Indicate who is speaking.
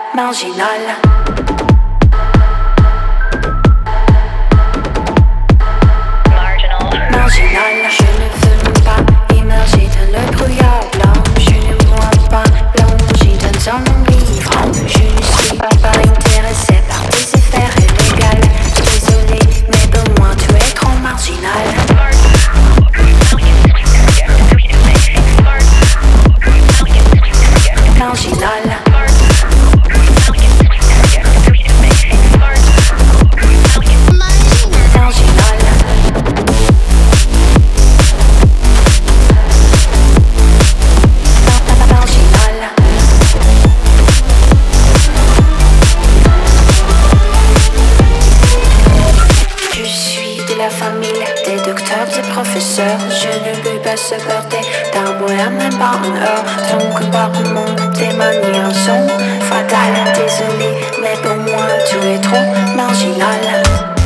Speaker 1: marginal. Marginal, je ne veux même pas immerger dans le brouillard blanc. Je ne vois pas plonger dans un monde livrant. Je ne suis pas intéressé par tes affaires illégales. Désolé, mais pour moi tu es trop marginal. Marginal. Des docteurs et professeurs, je ne peux pas supporter d'un moyen même pas une heure. Ton comportement, tes manières sont fatales. Désolé, mais pour moi tu es trop marginal.